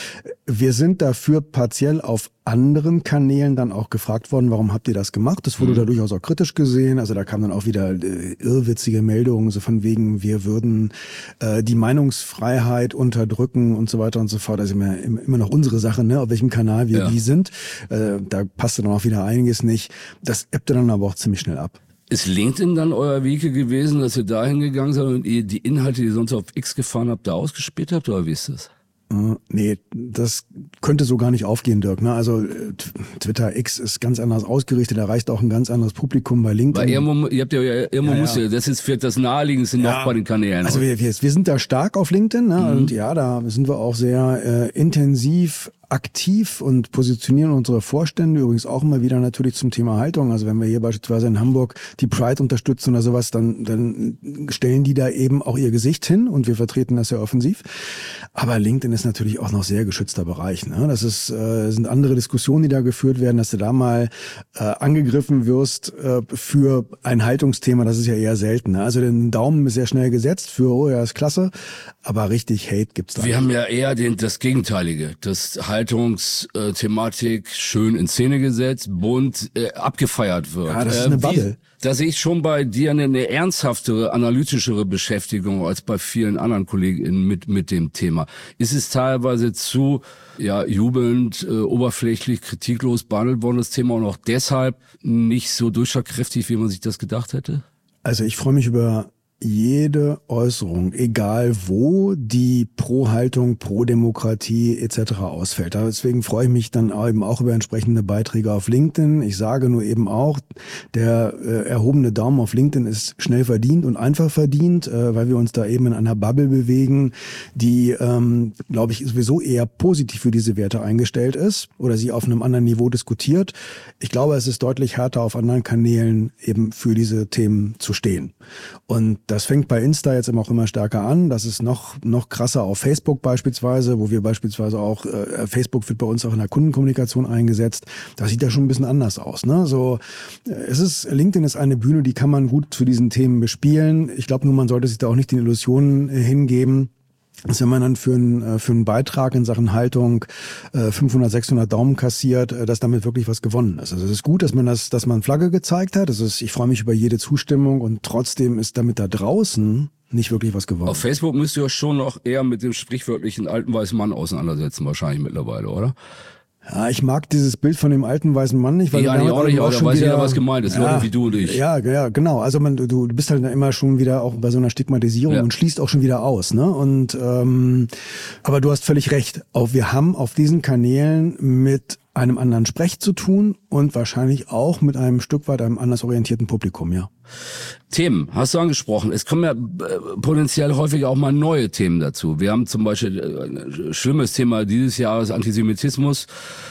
Wir sind dafür partiell auf anderen Kanälen dann auch gefragt worden, warum habt ihr das gemacht? Das wurde mhm. da durchaus auch kritisch gesehen. Also da kamen dann auch wieder äh, irrwitzige Meldungen, so von wegen, wir würden äh, die Meinungsfreiheit unterdrücken und so weiter und so fort. Also immer, immer noch unsere Sache, ne, auf welchem Kanal wir ja. wie sind. Äh, da passte dann auch wieder einiges nicht. Das ebbte dann aber auch ziemlich schnell ab. Ist LinkedIn dann euer Wege gewesen, dass ihr da hingegangen seid und ihr die Inhalte, die ihr sonst auf X gefahren habt, da ausgespielt habt, oder wie ist das? Uh, nee, das könnte so gar nicht aufgehen, Dirk. Ne? Also Twitter X ist ganz anders ausgerichtet, erreicht auch ein ganz anderes Publikum bei LinkedIn. Weil irgendwo, ihr habt ja, irgendwo ja, muss ja, das ist vielleicht das Naheliegendste ja. noch bei den Kanälen. Also wir, wir, wir sind da stark auf LinkedIn, ne? Mhm. Und ja, da sind wir auch sehr äh, intensiv aktiv und positionieren unsere Vorstände übrigens auch immer wieder natürlich zum Thema Haltung. Also wenn wir hier beispielsweise in Hamburg die Pride unterstützen oder sowas, dann, dann stellen die da eben auch ihr Gesicht hin und wir vertreten das ja offensiv. Aber LinkedIn ist natürlich auch noch sehr geschützter Bereich. Ne? Das ist, äh, sind andere Diskussionen, die da geführt werden, dass du da mal äh, angegriffen wirst äh, für ein Haltungsthema. Das ist ja eher selten. Ne? Also den Daumen ist sehr schnell gesetzt für, oh ja, ist klasse, aber richtig Hate gibt's da. Wir haben ja eher den, das Gegenteilige, das Haltungsthematik schön in Szene gesetzt, bunt äh, abgefeiert wird. Ja, das ist eine Bubble. Da sehe ich schon bei dir eine, eine ernsthaftere, analytischere Beschäftigung als bei vielen anderen KollegInnen mit mit dem Thema. Ist es teilweise zu ja jubelnd, äh, oberflächlich, kritiklos behandelt worden, das Thema, und auch deshalb nicht so durchschlagkräftig, wie man sich das gedacht hätte? Also ich freue mich über jede Äußerung, egal wo, die pro Haltung, pro Demokratie et cetera ausfällt. Deswegen freue ich mich dann eben auch über entsprechende Beiträge auf LinkedIn. Ich sage nur eben auch, der äh, erhobene Daumen auf LinkedIn ist schnell verdient und einfach verdient, äh, weil wir uns da eben in einer Bubble bewegen, die, ähm, glaube ich, sowieso eher positiv für diese Werte eingestellt ist oder sie auf einem anderen Niveau diskutiert. Ich glaube, es ist deutlich härter auf anderen Kanälen eben für diese Themen zu stehen. Und das fängt bei Insta jetzt auch immer stärker an. Das ist noch noch krasser auf Facebook beispielsweise, wo wir beispielsweise auch, äh, Facebook wird bei uns auch in der Kundenkommunikation eingesetzt. Das sieht ja schon ein bisschen anders aus. Ne? So, äh, es ist, LinkedIn ist eine Bühne, die kann man gut zu diesen Themen bespielen. Ich glaube nur, man sollte sich da auch nicht den Illusionen äh, hingeben, dass wenn man dann für einen, für einen Beitrag in Sachen Haltung fünfhundert, sechshundert Daumen kassiert, dass damit wirklich was gewonnen ist. Also es ist gut, dass man das, dass man Flagge gezeigt hat. Das ist, ich freue mich über jede Zustimmung und trotzdem ist damit da draußen nicht wirklich was gewonnen. Auf Facebook müsst ihr euch schon noch eher mit dem sprichwörtlichen alten weißen Mann auseinandersetzen, wahrscheinlich mittlerweile, oder? Ja, ich mag dieses Bild von dem alten weißen Mann nicht, weil ja, du ich auch nicht, aber da weiß wieder, jeder, was gemeint ist, ja, Leute wie du und ich. Ja, ja, genau. Also man, du, du bist halt immer schon wieder auch bei so einer Stigmatisierung ja. und schließt auch schon wieder aus, ne? Und ähm, aber du hast völlig recht. Auch wir haben auf diesen Kanälen mit einem anderen Sprech zu tun und wahrscheinlich auch mit einem Stück weit einem anders orientierten Publikum, ja. Themen, hast du angesprochen. Es kommen ja äh, potenziell häufig auch mal neue Themen dazu. Wir haben zum Beispiel äh, ein schlimmes Thema dieses Jahres, Antisemitismus,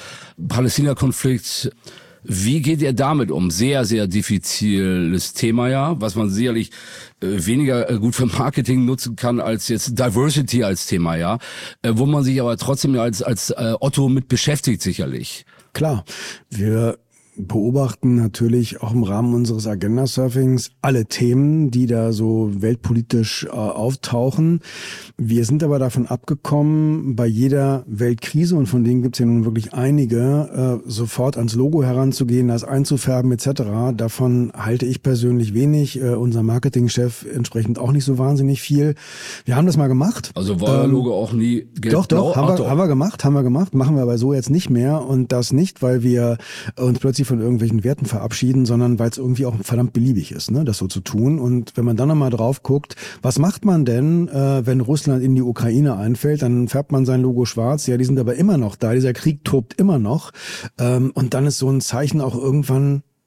Palästina-Konflikt. Wie geht ihr damit um? Sehr, sehr diffiziles Thema, ja, was man sicherlich äh, weniger äh, gut für Marketing nutzen kann als jetzt Diversity als Thema, ja, äh, wo man sich aber trotzdem ja als als äh, Otto mit beschäftigt, sicherlich. Klar, wir beobachten natürlich auch im Rahmen unseres Agenda-Surfings alle Themen, die da so weltpolitisch äh, auftauchen. Wir sind aber davon abgekommen, bei jeder Weltkrise, und von denen gibt es ja nun wirklich einige, äh, sofort ans Logo heranzugehen, das einzufärben et cetera. Davon halte ich persönlich wenig, äh, unser Marketingchef entsprechend auch nicht so wahnsinnig viel. Wir haben das mal gemacht. Also war ähm, Logo auch nie gelb, Doch, doch, blau? haben, Ach, wir, doch. haben wir gemacht, haben wir gemacht, machen wir aber so jetzt nicht mehr, und das nicht, weil wir uns plötzlich von irgendwelchen Werten verabschieden, sondern weil es irgendwie auch verdammt beliebig ist, ne, das so zu tun. Und wenn man dann nochmal drauf guckt, was macht man denn, äh, wenn Russland in die Ukraine einfällt, dann färbt man sein Logo schwarz. Ja, die sind aber immer noch da, dieser Krieg tobt immer noch. Ähm, und dann ist so ein Zeichen auch irgendwann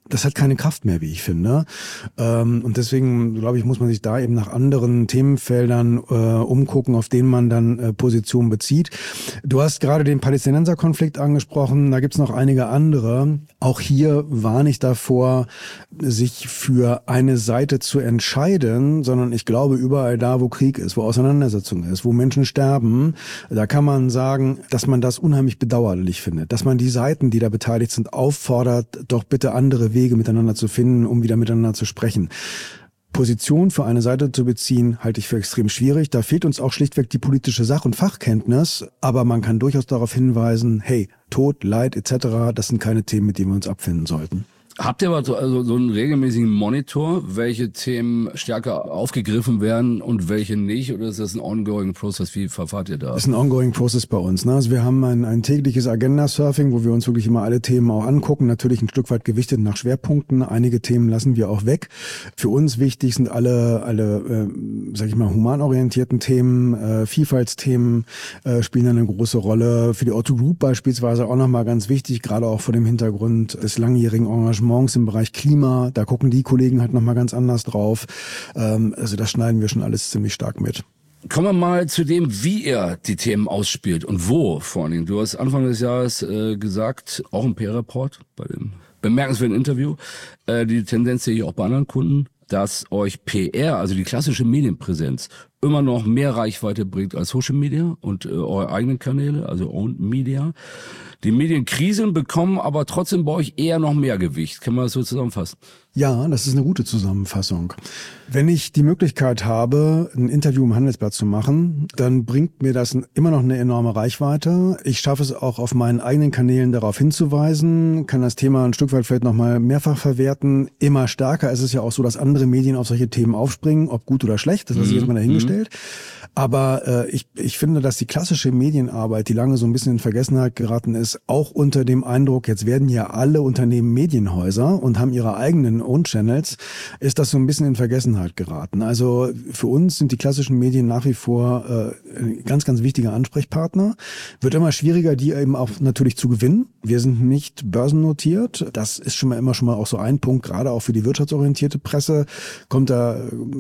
das hat keine Kraft mehr, wie ich finde. Ähm, und deswegen, glaube ich, muss man sich da eben nach anderen Themenfeldern äh, umgucken, auf denen man dann äh, Position bezieht. Du hast gerade den Palästinenserkonflikt angesprochen, da gibt's noch einige andere. Auch hier warne ich davor, sich für eine Seite zu entscheiden, sondern ich glaube, überall da, wo Krieg ist, wo Auseinandersetzung ist, wo Menschen sterben, da kann man sagen, dass man das unheimlich bedauerlich findet, dass man die Seiten, die da beteiligt sind, auffordert, doch bitte andere Wege miteinander zu finden, um wieder miteinander zu sprechen. Position für eine Seite zu beziehen, halte ich für extrem schwierig. Da fehlt uns auch schlichtweg die politische Sach- und Fachkenntnis, aber man kann durchaus darauf hinweisen, hey, Tod, Leid et cetera, das sind keine Themen, mit denen wir uns abfinden sollten. Habt ihr aber so, also so einen regelmäßigen Monitor, welche Themen stärker aufgegriffen werden und welche nicht? Oder ist das ein ongoing Process? Wie verfahrt ihr da? Das ist ein ongoing Process bei uns. Ne? Also wir haben ein, ein tägliches Agenda-Surfing, wo wir uns wirklich immer alle Themen auch angucken. Natürlich ein Stück weit gewichtet nach Schwerpunkten. Einige Themen lassen wir auch weg. Für uns wichtig sind alle, alle, äh, sag ich mal, humanorientierten Themen, äh, Vielfaltsthemen äh, spielen eine große Rolle. Für die Otto Group beispielsweise auch nochmal ganz wichtig, gerade auch vor dem Hintergrund des langjährigen Engagements im Bereich Klima, da gucken die Kollegen halt nochmal ganz anders drauf. Ähm, also das schneiden wir schon alles ziemlich stark mit. Kommen wir mal zu dem, wie ihr die Themen ausspielt und wo vor allen Dingen. Du hast Anfang des Jahres äh, gesagt, auch im P R-Report, bei dem bemerkenswerten Interview, äh, die Tendenz sehe ich auch bei anderen Kunden, dass euch P R, also die klassische Medienpräsenz, immer noch mehr Reichweite bringt als Social Media und äh, eure eigenen Kanäle, also Owned Media. Die Medienkrisen bekommen aber trotzdem bei euch eher noch mehr Gewicht. Kann man das so zusammenfassen? Ja, das ist eine gute Zusammenfassung. Wenn ich die Möglichkeit habe, ein Interview im Handelsblatt zu machen, dann bringt mir das immer noch eine enorme Reichweite. Ich schaffe es auch auf meinen eigenen Kanälen darauf hinzuweisen, kann das Thema ein Stück weit vielleicht nochmal mehrfach verwerten. Immer stärker ist es ja auch so, dass andere Medien auf solche Themen aufspringen, ob gut oder schlecht, das lasse ich jetzt mal dahingestellt. Aber äh, ich, ich finde, dass die klassische Medienarbeit, die lange so ein bisschen in Vergessenheit geraten ist, auch unter dem Eindruck, jetzt werden ja alle Unternehmen Medienhäuser und haben ihre eigenen Own-Channels, ist das so ein bisschen in Vergessenheit geraten. Also für uns sind die klassischen Medien nach wie vor äh, ein ganz, ganz wichtiger Ansprechpartner. Wird immer schwieriger, die eben auch natürlich zu gewinnen. Wir sind nicht börsennotiert. Das ist schon mal immer schon mal auch so ein Punkt, gerade auch für die wirtschaftsorientierte Presse. Kommt da,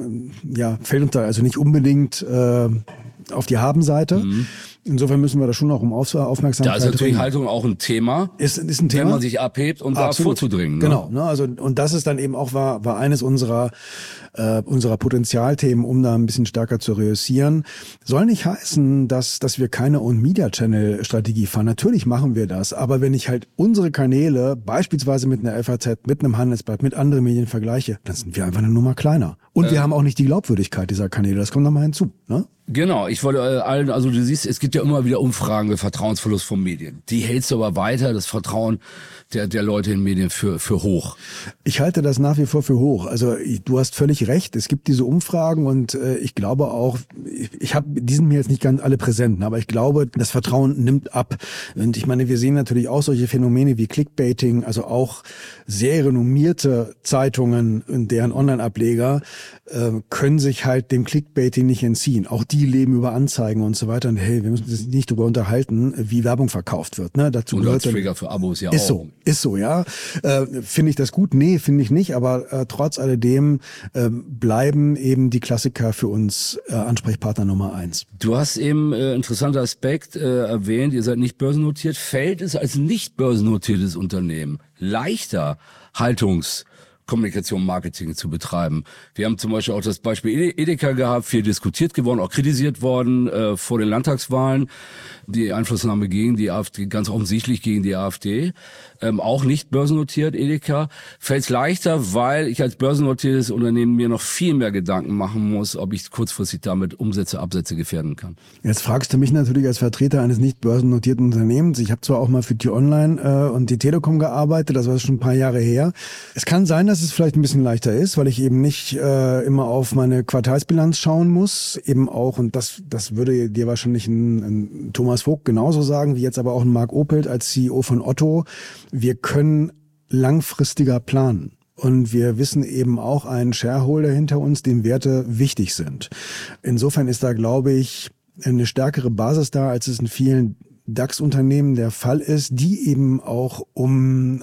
ja, fällt uns da also nicht unbedingt äh, auf die Habenseite. Mhm. Insofern müssen wir da schon auch um Aufmerksamkeit Da ist natürlich reden. Haltung auch ein Thema, ist, ist ein Thema, wenn man sich abhebt und da vorzudringen. Ne? Genau, ne? Also und das ist dann eben auch war war eines unserer äh, unserer Potenzialthemen, um da ein bisschen stärker zu reüssieren. Soll nicht heißen, dass dass wir keine Own-Media-Channel-Strategie fahren. Natürlich machen wir das, aber wenn ich halt unsere Kanäle beispielsweise mit einer F A Z, mit einem Handelsblatt, mit anderen Medien vergleiche, dann sind wir einfach eine Nummer kleiner. Und äh. wir haben auch nicht die Glaubwürdigkeit dieser Kanäle. Das kommt nochmal hinzu, ne? Genau, ich wollte äh, allen, also du siehst, es gibt ja immer wieder Umfragen mit Vertrauensverlust von Medien. Die hältst du aber weiter, das Vertrauen der der Leute in Medien für für hoch. Ich halte das nach wie vor für hoch. Also ich, du hast völlig recht, es gibt diese Umfragen und äh, ich glaube auch, ich, ich habe, die sind mir jetzt nicht ganz alle präsent, aber ich glaube, das Vertrauen nimmt ab. Und ich meine, wir sehen natürlich auch solche Phänomene wie Clickbaiting, also auch sehr renommierte Zeitungen und deren Online-Ableger äh, können sich halt dem Clickbaiting nicht entziehen. Auch die leben über Anzeigen und so weiter. Und hey, wir müssen uns nicht darüber unterhalten, wie Werbung verkauft wird. Ne? Dazu und als Trigger für Abos ja ist auch. So, ist so, ja. Äh, finde ich das gut? Nee, finde ich nicht. Aber äh, trotz alledem äh, bleiben eben die Klassiker für uns äh, Ansprechpartner Nummer eins. Du hast eben äh, interessanter Aspekt äh, erwähnt, ihr seid nicht börsennotiert. Fällt es als nicht börsennotiertes Unternehmen leichter, Haltungs Kommunikation, Marketing zu betreiben. Wir haben zum Beispiel auch das Beispiel Edeka gehabt, viel diskutiert geworden, auch kritisiert worden äh, vor den Landtagswahlen. Die Einflussnahme gegen die AfD, ganz offensichtlich gegen die AfD. Ähm, auch nicht börsennotiert, Edeka. Fällt es leichter, weil ich als börsennotiertes Unternehmen mir noch viel mehr Gedanken machen muss, ob ich kurzfristig damit Umsätze, Absätze gefährden kann. Jetzt fragst du mich natürlich als Vertreter eines nicht börsennotierten Unternehmens. Ich habe zwar auch mal für T-Online äh, und die Telekom gearbeitet, das war schon ein paar Jahre her. Es kann sein, dass es vielleicht ein bisschen leichter ist, weil ich eben nicht äh, immer auf meine Quartalsbilanz schauen muss. Eben auch, und das das würde dir wahrscheinlich ein, ein Thomas Vogt genauso sagen, wie jetzt aber auch ein Marc Opelt als C E O von Otto. Wir können langfristiger planen. Und wir wissen eben auch einen Shareholder hinter uns, dem Werte wichtig sind. Insofern ist da, glaube ich, eine stärkere Basis da, als es in vielen DAX-Unternehmen der Fall ist, die eben auch um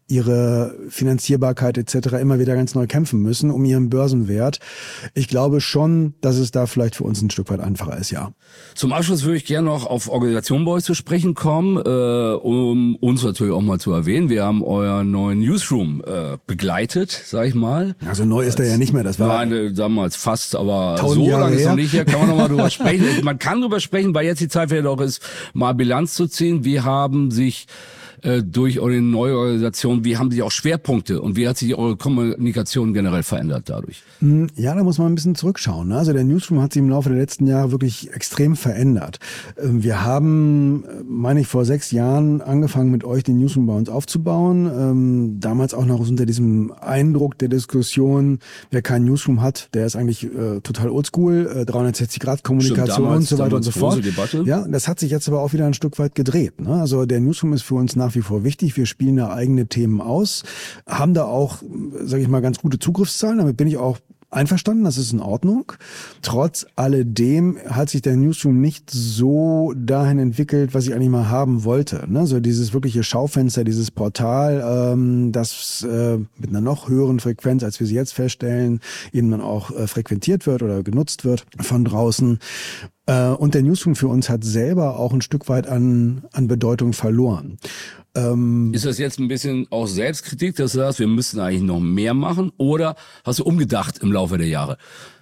ihre Finanzierbarkeit et cetera immer wieder ganz neu kämpfen müssen um ihren Börsenwert. Ich glaube schon, dass es da vielleicht für uns ein Stück weit einfacher ist, ja. Zum Abschluss würde ich gerne noch auf Organisation bei euch zu sprechen kommen, äh, um uns natürlich auch mal zu erwähnen. Wir haben euren neuen Newsroom äh, begleitet, sag ich mal. Also neu ist er ja nicht mehr, das war... Nein, damals fast, aber Tausend so Jahre lange ist her. noch nicht her, kann man noch mal drüber sprechen. Man kann drüber sprechen, weil jetzt die Zeit vielleicht auch ist, mal Bilanz zu ziehen. Wie haben sich äh, durch eure neue Organisation, wie haben sich auch Schwerpunkte und wie hat sich eure Kommunikation generell verändert dadurch? Ja, da muss man ein bisschen zurückschauen. Ne? Also der Newsroom hat sich im Laufe der letzten Jahre wirklich extrem verändert. Ähm, Wir haben, äh, meine ich, vor sechs Jahren angefangen, mit euch den Newsroom bei uns aufzubauen. Ähm, damals auch noch unter diesem Eindruck der Diskussion, wer keinen Newsroom hat, der ist eigentlich äh, total oldschool, äh, dreihundertsechzig Grad Kommunikation Stimmt, damals- und so weiter und so damals fort. große Debatte. Ja, das hat sich jetzt aber auch wieder ein Stück weit gedreht. Ne? Also der Newsroom ist für uns nach wie vor wichtig. Wir spielen da eigene Themen aus, haben da auch, sage ich mal, ganz gute Zugriffszahlen. Damit bin ich auch einverstanden, das ist in Ordnung. Trotz alledem hat sich der Newsroom nicht so dahin entwickelt, was ich eigentlich mal haben wollte. Ne? So dieses wirkliche Schaufenster, dieses Portal, ähm, das äh, mit einer noch höheren Frequenz, als wir sie jetzt feststellen, eben dann auch äh, frequentiert wird oder genutzt wird von draußen. Äh, und der Newsroom für uns hat selber auch ein Stück weit an, an Bedeutung verloren. Ähm, Ist das jetzt ein bisschen auch Selbstkritik, dass du sagst, wir müssten eigentlich noch mehr machen? Oder hast du umgedacht im Laufe der Jahre?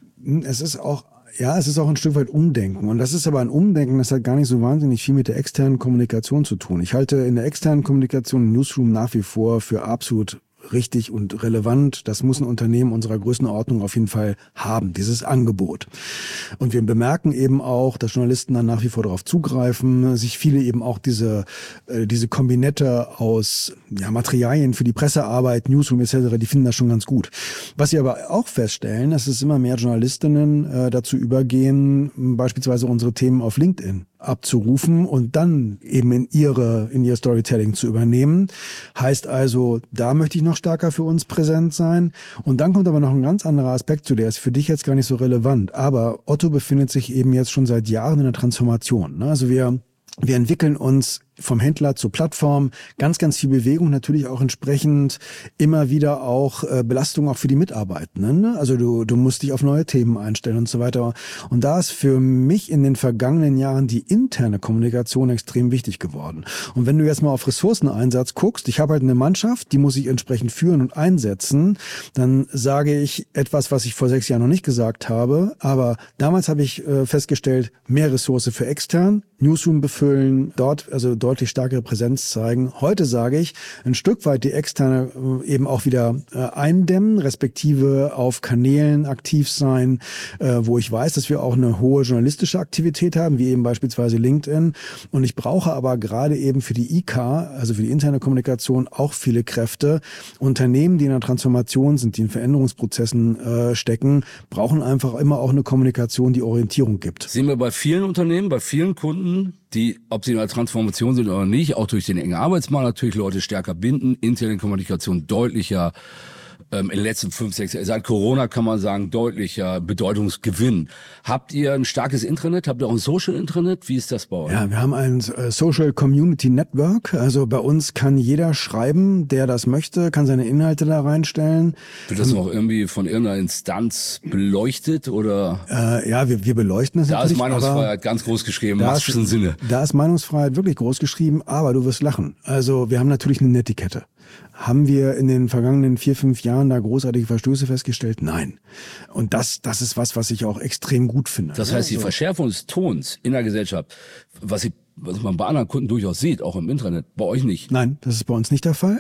Es ist auch, ja, es ist auch ein Stück weit Umdenken. Und das ist aber ein Umdenken, das hat gar nicht so wahnsinnig viel mit der externen Kommunikation zu tun. Ich halte in der externen Kommunikation den Newsroom nach wie vor für absolut richtig und relevant. Das muss ein Unternehmen unserer Größenordnung auf jeden Fall haben, dieses Angebot. Und wir bemerken eben auch, dass Journalisten dann nach wie vor darauf zugreifen, sich viele eben auch diese äh, diese Kombinette aus ja, Materialien für die Pressearbeit, Newsroom et cetera, die finden das schon ganz gut. Was sie aber auch feststellen, dass es immer mehr Journalistinnen äh, dazu übergehen, beispielsweise unsere Themen auf LinkedIn abzurufen und dann eben in ihre in ihr Storytelling zu übernehmen. Heißt also, da möchte ich noch stärker für uns präsent sein. Und dann kommt aber noch ein ganz anderer Aspekt zu, der ist für dich jetzt gar nicht so relevant. Aber Otto befindet sich eben jetzt schon seit Jahren in der Transformation. Also wir wir entwickeln uns vom Händler zur Plattform, ganz, ganz viel Bewegung, natürlich auch entsprechend immer wieder auch äh, Belastung auch für die Mitarbeitenden. Ne? Also du, du musst dich auf neue Themen einstellen und so weiter. Und da ist für mich in den vergangenen Jahren die interne Kommunikation extrem wichtig geworden. Und wenn du jetzt mal auf Ressourceneinsatz guckst, ich habe halt eine Mannschaft, die muss ich entsprechend führen und einsetzen, dann sage ich etwas, was ich vor sechs Jahren noch nicht gesagt habe, aber damals habe ich äh, festgestellt, mehr Ressource für extern, Newsroom befüllen, dort also deutlich stärkere Präsenz zeigen. Heute sage ich, ein Stück weit die externe äh, eben auch wieder äh, eindämmen, respektive auf Kanälen aktiv sein, äh, wo ich weiß, dass wir auch eine hohe journalistische Aktivität haben, wie eben beispielsweise LinkedIn. Und ich brauche aber gerade eben für die I K, also für die interne Kommunikation, auch viele Kräfte. Unternehmen, die in der Transformation sind, die in Veränderungsprozessen äh, stecken, brauchen einfach immer auch eine Kommunikation, die Orientierung gibt. Sehen wir bei vielen Unternehmen, bei vielen Kunden, die, ob sie in der Transformation sind oder nicht, auch durch den engen Arbeitsmarkt natürlich Leute stärker binden, interne Kommunikation deutlicher, ähm, in den letzten fünf, sechs Jahren, seit Corona kann man sagen, deutlicher Bedeutungsgewinn. Habt ihr ein starkes Intranet? Habt ihr auch ein Social Intranet? Wie ist das bei euch? Ja, wir haben ein äh, Social Community Network. Also bei uns kann jeder schreiben, der das möchte, kann seine Inhalte da reinstellen. Wird das noch irgendwie von irgendeiner Instanz beleuchtet oder? Äh, ja, wir, wir beleuchten das Da natürlich. ist Meinungsfreiheit aber ganz groß geschrieben, im da wahrsten ist, Sinne. Da ist Meinungsfreiheit wirklich groß geschrieben, aber du wirst lachen. Also wir haben natürlich eine Netiquette. Haben wir in den vergangenen vier, fünf Jahren da großartige Verstöße festgestellt? Nein. Und das, das ist was, was ich auch extrem gut finde. Das heißt, die also, Verschärfung des Tons in der Gesellschaft, was, ich, was man bei anderen Kunden durchaus sieht, auch im Internet, bei euch nicht. Nein, das ist bei uns nicht der Fall.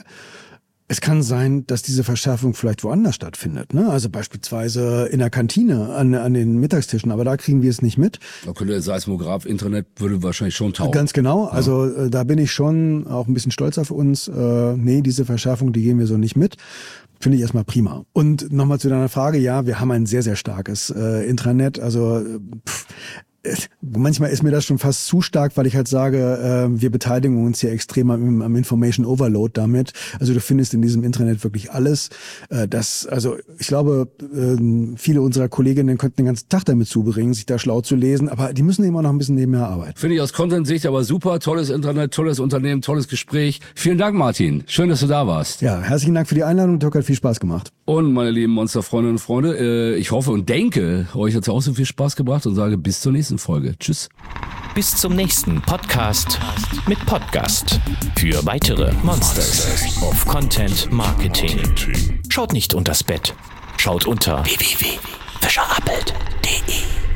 Es kann sein, dass diese Verschärfung vielleicht woanders stattfindet, ne? Also beispielsweise in der Kantine, an, an den Mittagstischen, aber da kriegen wir es nicht mit. Da könnte der Seismograph Internet würde wahrscheinlich schon taugen. Ganz genau, also äh, da bin ich schon auch ein bisschen stolz auf uns. Äh, nee, diese Verschärfung, die gehen wir so nicht mit. Finde ich erstmal prima. Und nochmal zu deiner Frage, ja, wir haben ein sehr, sehr starkes äh, Intranet, also pff, manchmal ist mir das schon fast zu stark, weil ich halt sage, äh, wir beteiligen uns hier extrem am, am Information Overload damit. Also du findest in diesem Internet wirklich alles. Äh, das, also ich glaube, äh, viele unserer Kolleginnen könnten den ganzen Tag damit zubringen, sich da schlau zu lesen, aber die müssen eben auch noch ein bisschen nebenher arbeiten. Finde ich aus Content-Sicht aber super. Tolles Internet, tolles Unternehmen, tolles Gespräch. Vielen Dank, Martin. Schön, dass du da warst. Ja, herzlichen Dank für die Einladung. Dirk, hat viel Spaß gemacht. Und meine lieben Monster-Freundinnen und Freunde, äh, ich hoffe und denke, euch hat es auch so viel Spaß gebracht und sage bis zur nächsten Folge. Tschüss. Bis zum nächsten Podcast mit Podcast. Für weitere Monsters of Content Marketing. Schaut nicht unters Bett. Schaut unter w w w punkt fischer appelt punkt de.